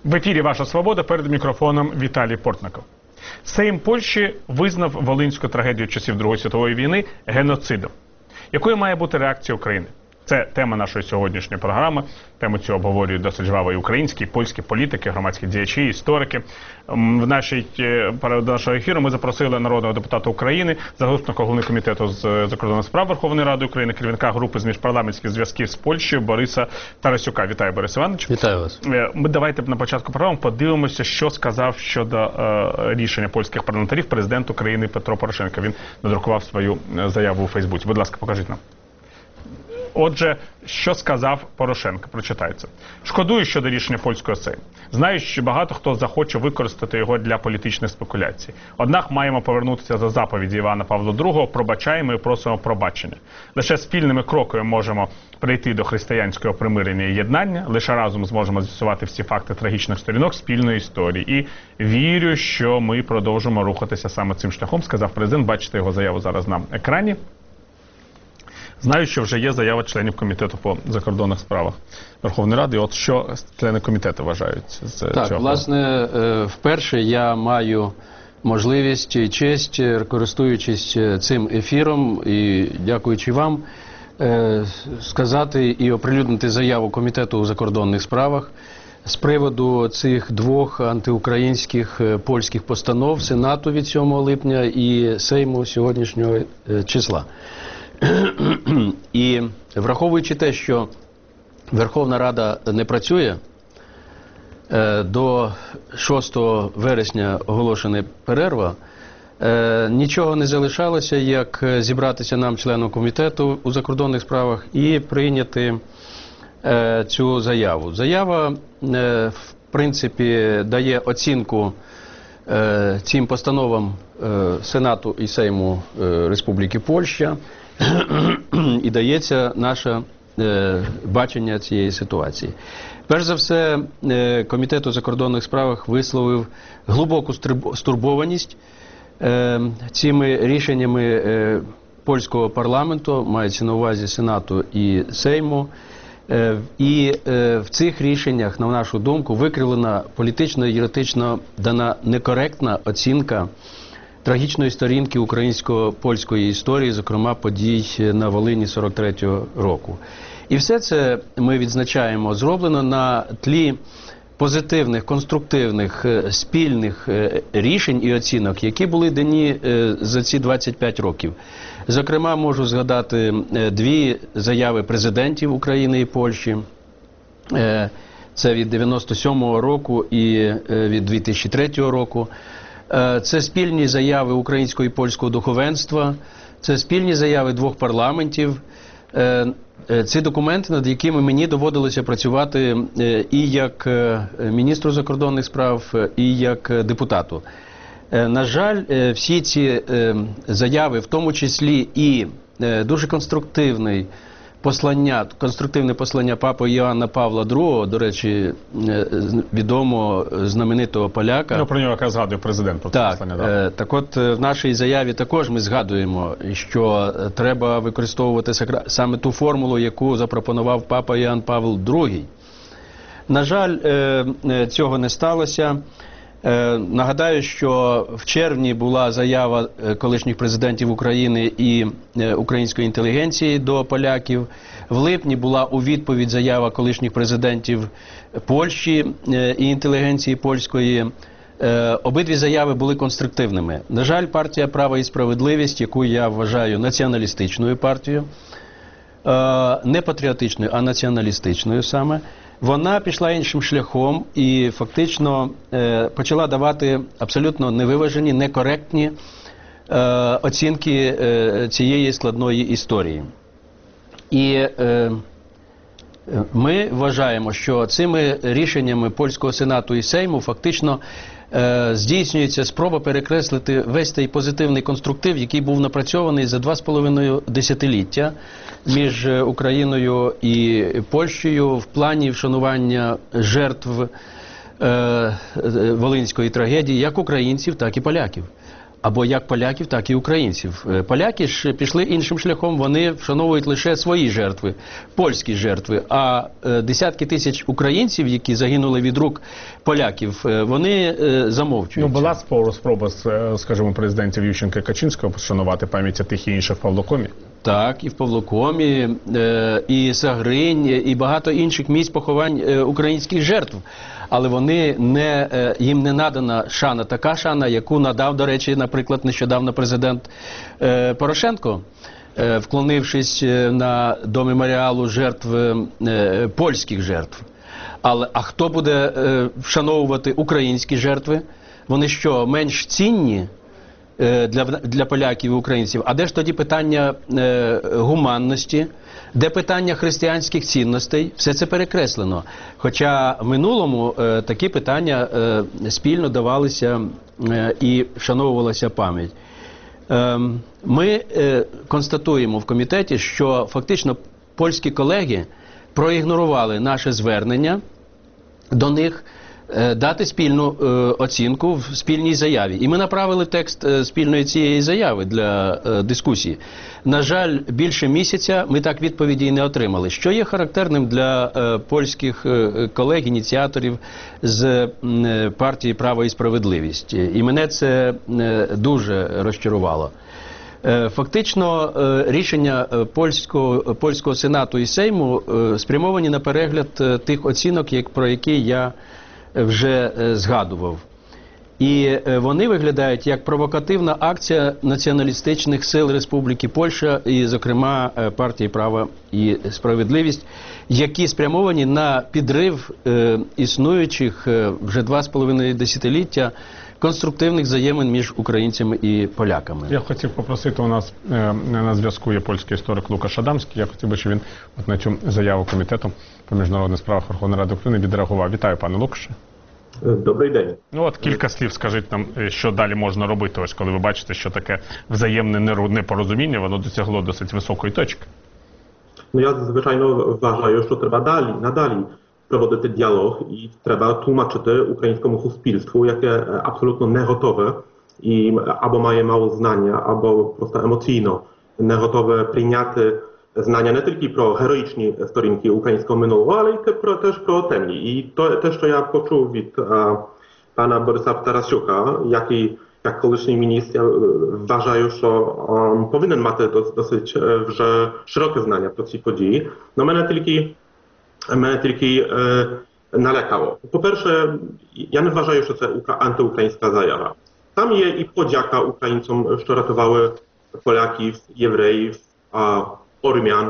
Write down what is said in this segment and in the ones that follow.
В ефірі «Ваша свобода», перед мікрофоном Віталій Портников. Сейм Польщі визнав волинську трагедію часів Другої світової війни геноцидом. Якою має бути реакція України? Це тема нашої сьогоднішньої програми. Тему цю обговорюють досить жваво і українські, і польські політики, громадські діячі, історики. В нашого ефіру ми запросили народного депутата України, заступника голови комітету з закордонних справ Верховної Ради України, керівника групи з міжпарламентських зв'язків з Польщею Бориса Тарасюка. Вітаю, Борис Іванович. Вітаю вас. Ми давайте на початку програми подивимося, що сказав щодо рішення польських парламентарів президент України Петро Порошенко. Він надрукував свою заяву у Фейсбуці. Будь ласка, покажіть нам. Отже, що сказав Порошенко? Прочитається. Шкодую щодо рішення польського Сейму. Знаю, що багато хто захоче використати його для політичних спекуляцій. Однак маємо повернутися до заповіді Івана Павла II, пробачаємо і просимо пробачення. Лише спільними кроками можемо прийти до християнського примирення і єднання, лише разом зможемо з'ясувати всі факти трагічних сторінок спільної історії. І вірю, що ми продовжимо рухатися саме цим шляхом, сказав президент. Бачите його заяву зараз на екрані. Знаю, що вже є заява членів комітету по закордонних справах Верховної Ради. От що члени комітету вважають з цього? Так, власне, вперше я маю можливість і честь, користуючись цим ефіром і дякуючи вам, сказати і оприлюднити заяву комітету у закордонних справах з приводу цих двох антиукраїнських польських постанов Сенату від 7 липня і Сейму сьогоднішнього числа. І враховуючи те, що Верховна Рада не працює, до 6 вересня оголошена перерва, нічого не залишалося, як зібратися нам, членам комітету у закордонних справах, і прийняти цю заяву. Заява, в принципі, дає оцінку цим постановам Сенату і Сейму Республіки Польща, і дається наше бачення цієї ситуації. Перш за все, Комітет у закордонних справах висловив глибоку стурбованість цими рішеннями польського парламенту, мається на увазі Сенату і Сейму. І в цих рішеннях, на нашу думку, викривлена політично і юридично дана некоректна оцінка трагічної сторінки українсько-польської історії, зокрема подій на Волині 43-го року. І все це ми відзначаємо зроблено на тлі позитивних, конструктивних, спільних рішень і оцінок, які були дані за ці 25 років. Зокрема, можу згадати дві заяви президентів України і Польщі. Це від 97-го року і від 2003 року. Це спільні заяви українського і польського духовенства, це спільні заяви двох парламентів. Ці документи, над якими мені доводилося працювати і як міністру закордонних справ, і як депутату. На жаль, всі ці заяви, в тому числі і дуже конструктивне послання Папи Іоанна Павла II, до речі, відомо знаменитого поляка. Ну, про нього якраз згадує президент про це послання. Да? Так от, в нашій заяві також ми згадуємо, що треба використовувати саме ту формулу, яку запропонував Папа Іоанн Павел II. На жаль, цього не сталося. Нагадаю, що в червні була заява колишніх президентів України і української інтелігенції до поляків. В липні була у відповідь заява колишніх президентів Польщі і інтелігенції польської. Обидві заяви були конструктивними. На жаль, партія «Право і справедливість», яку я вважаю націоналістичною партією, не патріотичною, а націоналістичною саме, вона пішла іншим шляхом і фактично почала давати абсолютно невиважені, некоректні оцінки цієї складної історії. І ми вважаємо, що цими рішеннями польського Сенату і Сейму фактично здійснюється спроба перекреслити весь той позитивний конструктив, який був напрацьований за 2,5 десятиліття між Україною і Польщею в плані вшанування жертв Волинської трагедії як українців, так і поляків. або як поляків, так і українців. Поляки ж пішли іншим шляхом, вони вшановують лише свої жертви, польські жертви, а десятки тисяч українців, які загинули від рук поляків, вони замовчують. Ну, була спроба, скажімо, президентів Ющенка і Качинського вшанувати пам'ять тих і інших в Павлокомі? Так, і в Павлокомі, і Сагринь, і багато інших місць поховань українських жертв. Але їм не надана шана, така шана, яку надав, до речі, наприклад, нещодавно президент Порошенко, вклонившись до меморіалу жертв, польських жертв. А хто буде вшановувати українські жертви? Вони що, менш цінні для поляків і українців? А де ж тоді питання гуманності? Де питання християнських цінностей? Все це перекреслено. Хоча в минулому такі питання спільно давалися і вшановувалася пам'ять. Ми констатуємо в комітеті, що фактично польські колеги проігнорували наше звернення до них дати спільну оцінку в спільній заяві. І ми направили текст спільної цієї заяви для дискусії. На жаль, більше місяця ми так відповіді і не отримали. Що є характерним для польських колег, ініціаторів з партії «Право і справедливість». І мене це дуже розчарувало. Фактично, рішення польського Сенату і Сейму спрямовані на перегляд тих оцінок, про які я вже згадував. І вони виглядають як провокативна акція націоналістичних сил Республіки Польща і, зокрема, партії «Право і справедливість», які спрямовані на підрив існуючих вже 2,5 десятиліття конструктивних взаємин між українцями і поляками. Я хотів попросити, у нас на зв'язку є польський історик Лукаш Адамський. Я хотів би, щоб він на цю заяву Комітету по міжнародних справах Верховної Ради України відреагував. Вітаю, пане Лукаше. Добрий день. Ну от кілька слів скажіть нам, що далі можна робити, ось коли ви бачите, що таке взаємне непорозуміння, воно досягло досить високої точки. Ну я звичайно вважаю, що треба надалі проводити діалог і треба тлумачити українському суспільству, яке абсолютно не готове і або має mało знання, або просто емоційно не готове прийняти знання не тільки про героїчні сторінки українського минулого, але й теж про темні. І те, що я почув від pana Borysa Tarasiuka, як колишній міністр, вважаю, що повинен мати досить вже широке знання про ці події. Но мене тільки налякало. По-перше, я не вважаю, що це антиукраїнська заява. Там є і подяка українцям, що рятували поляків, євреїв, Ormian,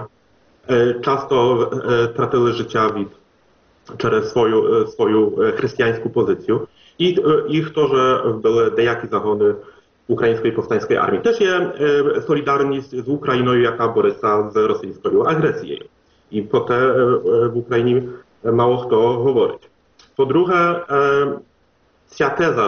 часто tratili życia через свою християнську позицію. І хто ж були деякі загони української повстанської армії. Теж є солідарність з Україною, яка бореться з російською агресією. І про те в Україні мало хто говорить. По-друге, ця теза,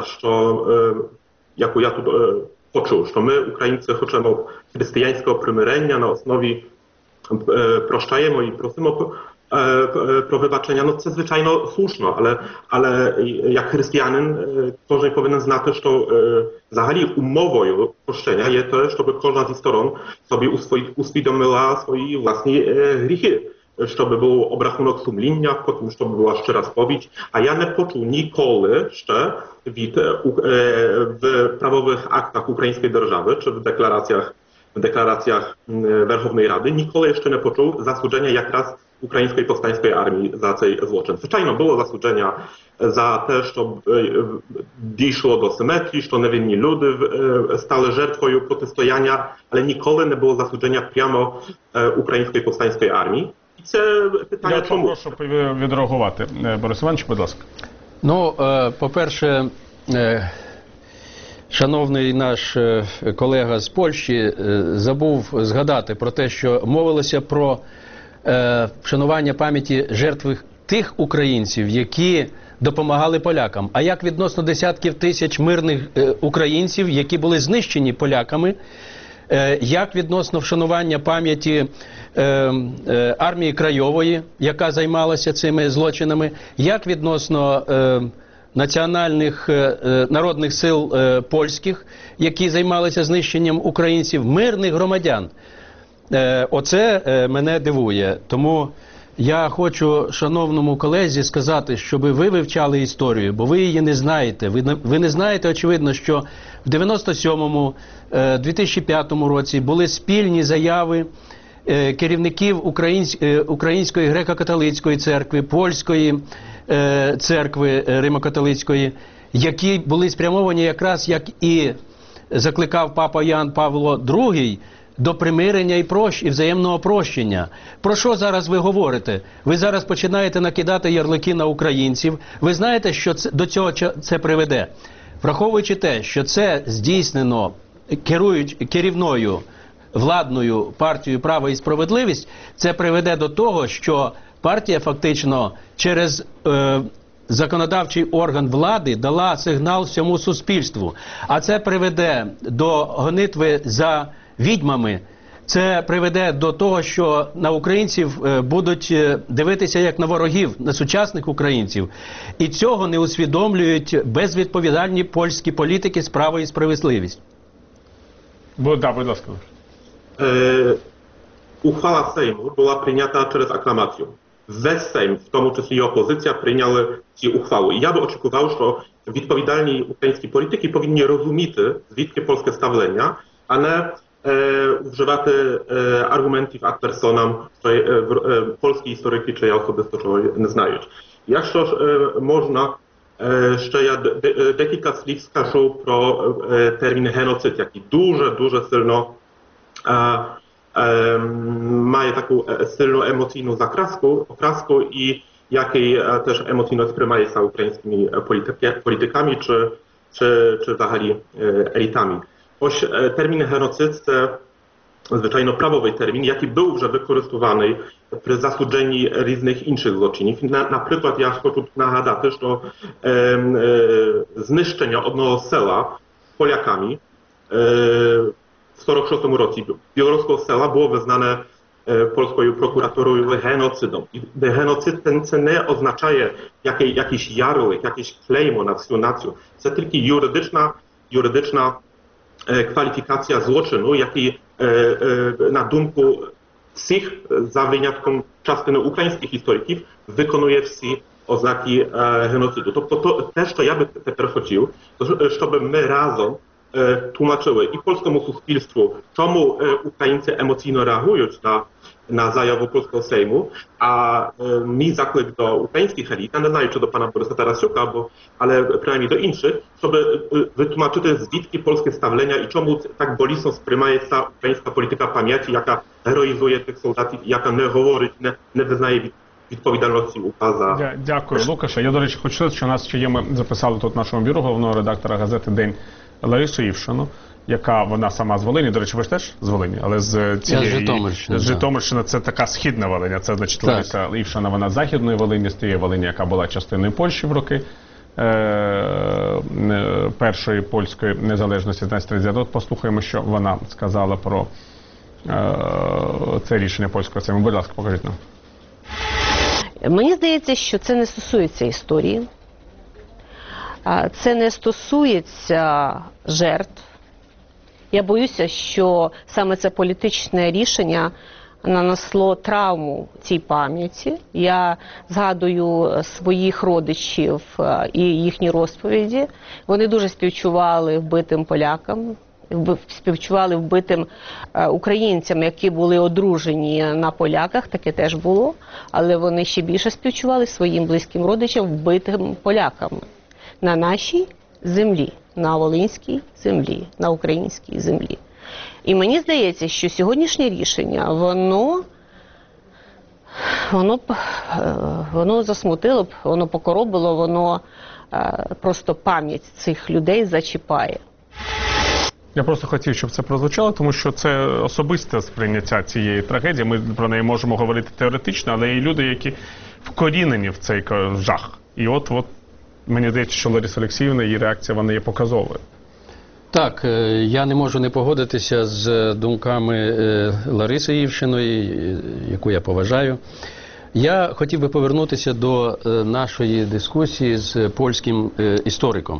яку я тут почув, що ми, українці, хочемо християнського примирення на основі прощаємо і просимо про вибачення. No, це, звичайно, слушно, але як християнин кожен повинен знати, що взагалі умовою прощення є те, щоб кожна зі сторон собі усвідомила свої власні гріхи. Щоб був обрахунок сумління, потім, щоб була щира сповідь. А я не почув ніколи ще в prawowych aktach ukraińskiej держави, czy w deklaracjach Верховної Ради, ніколи ще не почув засудження якраз української повстанської армії за цей злочин. Звичайно, було засудження за те, що дійшло до симетрії, що невинні люди стали жертвою протистояння, але ніколи не було засудження прямо української повстанської армії. І це питання чому? Я прошу відреагувати. Борис Іванович, будь ласка. Ну, по-перше, шановний наш колега з Польщі забув згадати про те, що мовилося про вшанування пам'яті жертв тих українців, які допомагали полякам. А як відносно десятків тисяч мирних українців, які були знищені поляками, як відносно вшанування пам'яті армії Краєвої, яка займалася цими злочинами, як відносно національних народних сил польських, які займалися знищенням українців, мирних громадян. Оце мене дивує. Тому я хочу шановному колезі сказати, щоб ви вивчали історію, бо ви її не знаєте. Ви не знаєте, очевидно, що в 97-му, 2005 році були спільні заяви керівників Української греко-католицької церкви, Польської церкви Римо-католицької, які були спрямовані якраз, як і закликав папа Ян Павло II, до примирення і взаємного прощення. Про що зараз ви говорите? Ви зараз починаєте накидати ярлики на українців. Ви знаєте, що до цього це приведе? Враховуючи те, що це здійснено керівною владною партією «Право і справедливість», це приведе до того, що партія фактично через законодавчий орган влади дала сигнал всьому суспільству. А це приведе до гонитви за відьмами. Це приведе до того, що на українців будуть дивитися як на ворогів, на сучасних українців. І цього не усвідомлюють безвідповідальні польські політики з «Право і справедливість». Будь ласка. Uchwała Sejmu była przyjęta przez aklamację. Wесь Sejm, w тому числі і опозиція, прийняли ці ухвали. І я би очікував, що відповідальні українські політики повинні розуміти, звідки польське ставлення, а не вживати аргументів ad personam, що польські історики чи я особисто чого не знають. Якщо ж можна, ще я декілька слів скажу про термін геноцид, який дуже сильно має таку сильну емоційну окраску і який теж емоційно сприймається українськими політиками чи взагалі елітами. Ось термін геноцид – це звичайно правовий термін, який був вже використаний при засудженні різних інших злочинів. Наприклад, я хочу нагадати, що знищення одного села Polakami w 1946 році білоруського села було визнане польською прокуратурою геноцидом. І геноцид це не означає якийсь ярлик, якийсь клеймо на всю націю. Це тільки юридична kwalifikacja zločinu, який, на думку всіх, за винятком частини українських істориків, виконує всі ознаки геноциду. Тобто те, що я би тепер хотів, щоб ми разом tłumaczyły i polskiemu suspilstwu, czemu Ukraińcy emocjonalnie reagują na zajawę polskiego Sejmu, a mi zaklик do ukraińskich elit, ja nie znam czy do pana Borysa Tarasiuka, ale przynajmniej do innych, żeby wytłumaczyć zwitki polskie stawlenia i czemu tak bolisno sprymaje ta ukraińska polityka pamięci, jaka heroizuje tych soldatów, jaka nie mówi, nie wyznaje відповідальності указа. Дякую, Лукаше. Я, до речі, хочу сказати, що у нас ще є, ми записали тут в нашому бюро головного редактора газети «День» Ларису Івшину, яка вона сама з Волині. До речі, ви ж теж з Волині, але з цієї... Я з Житомирщини. З Житомирщини, це така східна Волиня. Це, значить, так. Лариса Івшина, вона з Західної Волині, з тієї Волині, яка була частиною Польщі в роки першої польської незалежності 1939. От послухаємо, що вона сказала про це рішення польського Сейму. Будь ласка, покажіть нам. Мені здається, що це не стосується історії, це не стосується жертв. Я боюся, що саме це політичне рішення нанесло травму цій пам'яті. Я згадую своїх родичів і їхні розповіді. Вони дуже співчували вбитим полякам, співчували вбитим українцям, які були одружені на поляках, таке теж було, але вони ще більше співчували своїм близьким родичам вбитим поляками на нашій землі, на волинській землі, на українській землі. І мені здається, що сьогоднішнє рішення, воно засмутило б, воно покоробило, воно просто пам'ять цих людей зачіпає. Я просто хотів, щоб це прозвучало, тому що це особисте сприйняття цієї трагедії. Ми про неї можемо говорити теоретично, але є люди, які вкорінені в цей жах. І от мені здається, що Лариса Олексіївна, її реакція, вона є показовою. Так, я не можу не погодитися з думками Лариси Івшиної, яку я поважаю. Я хотів би повернутися до нашої дискусії з польським істориком.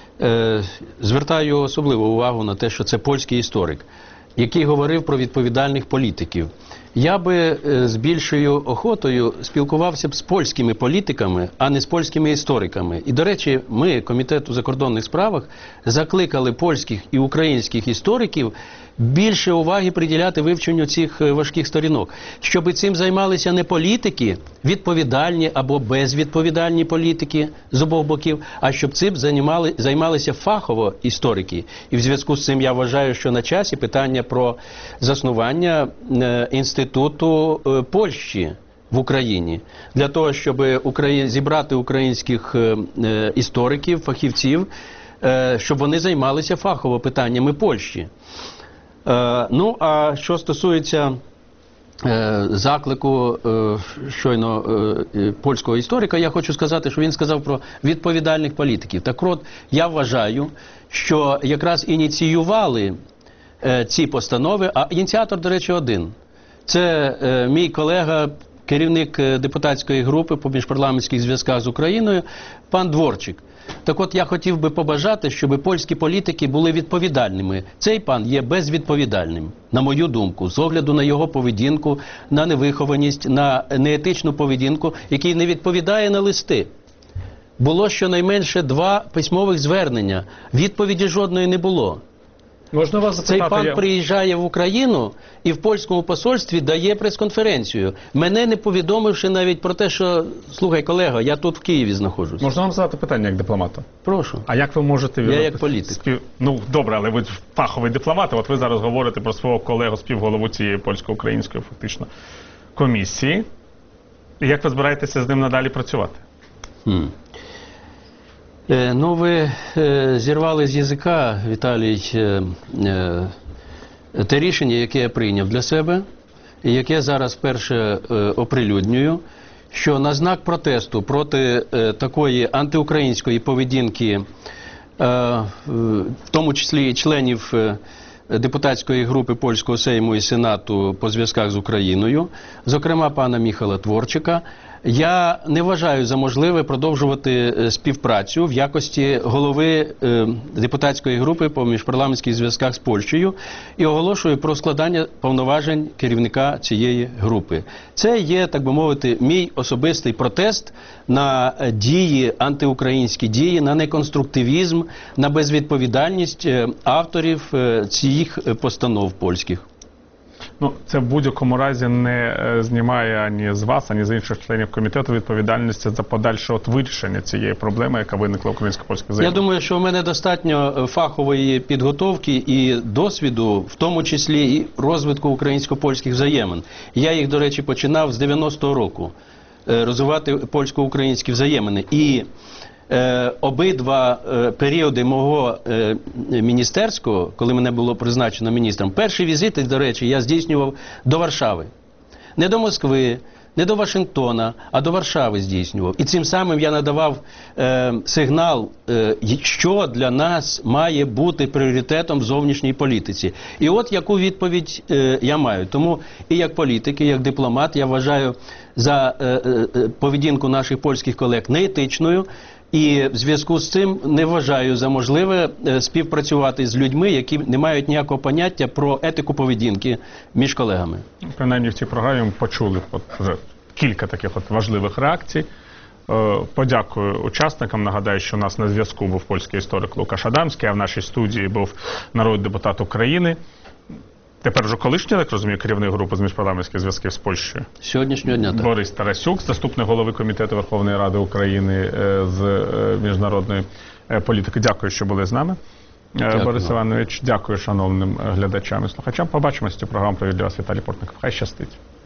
Звертаю особливу увагу на те, що це польський історик, який говорив про відповідальних політиків. Я би з більшою охотою спілкувався б з польськими політиками, а не з польськими істориками. І, до речі, ми, Комітет у закордонних справах, закликали польських і українських істориків більше уваги приділяти вивченню цих важких сторінок. Щоб цим займалися не політики, відповідальні або безвідповідальні політики з обох боків, а щоб цим займалися фахово історики. І в зв'язку з цим я вважаю, що на часі питання про заснування інституту Польщі в Україні. Для того, щоб зібрати українських істориків, фахівців, щоб вони займалися фахово питаннями Польщі. Ну, а що стосується заклику щойно польського історика, я хочу сказати, що він сказав про відповідальних політиків. Так от, я вважаю, що якраз ініціювали ці постанови, а ініціатор, до речі, один. Це мій колега, керівник депутатської групи по міжпарламентських зв'язках з Україною, пан Дворчик. Так от я хотів би побажати, щоб польські політики були відповідальними. Цей пан є безвідповідальним, на мою думку, з огляду на його поведінку, на невихованість, на неетичну поведінку, який не відповідає на листи. Було щонайменше 2 письмових звернення, відповіді жодної не було. Можна вас запитати? Цей пан приїжджає в Україну і в польському посольстві дає прес-конференцію, мене не повідомивши навіть про те, що, слухай, колега, я тут в Києві знаходжусь. Можна вам задати питання як дипломату? Прошу. А як ви можете... Я як політик. Ну, добре, але ви фаховий дипломат, от ви зараз говорите про свого колегу, співголову цієї польсько-української фактично комісії. І як ви збираєтеся з ним надалі працювати? Ну, ви зірвали з язика, Віталій, те рішення, яке я прийняв для себе, і яке зараз вперше оприлюднюю, що на знак протесту проти такої антиукраїнської поведінки, в тому числі і членів депутатської групи Польського Сейму і Сенату по зв'язках з Україною, зокрема пана Міхала Творчика, я не вважаю за можливе продовжувати співпрацю в якості голови депутатської групи по міжпарламентських зв'язках з Польщею і оголошую про складання повноважень керівника цієї групи. Це є, так би мовити, мій особистий протест на дії, антиукраїнські дії, на неконструктивізм, на безвідповідальність авторів цих постанов польських. Ну, це в будь-якому разі не знімає ані з вас, ані з інших членів комітету відповідальності за подальше вирішення цієї проблеми, яка виникла в українсько-польських взаєминах. Я думаю, що у мене достатньо фахової підготовки і досвіду, в тому числі і розвитку українсько-польських взаємин. Я їх, до речі, починав з 90-го року розвивати польсько-українські взаємини. І обидва періоди мого міністерського, коли мене було призначено міністром, перші візити, до речі, я здійснював до Варшави. Не до Москви, не до Вашингтона, а до Варшави здійснював. І цим самим я надавав сигнал, що для нас має бути пріоритетом в зовнішній політиці. І от яку відповідь я маю. Тому і як політик, і як дипломат я вважаю за поведінку наших польських колег неетичною. І в зв'язку з цим не вважаю за можливе співпрацювати з людьми, які не мають ніякого поняття про етику поведінки між колегами. Принаймні в цій програмі ми почули вже кілька таких важливих реакцій. Подякую учасникам. Нагадаю, що у нас на зв'язку був польський історик Лукаш Адамський, а в нашій студії був народний депутат України. Тепер вже колишній, так розумію, керівник групи з міжпарламентських зв'язків з Польщею. Сьогоднішнього дня, так. Борис Тарасюк, заступник голови Комітету Верховної Ради України з міжнародної політики. Дякую, що були з нами. Дякую. Борис Іванович, дякую шановним глядачам і слухачам. Побачимося. Цю програму провів для вас Віталій Портников. Хай щастить.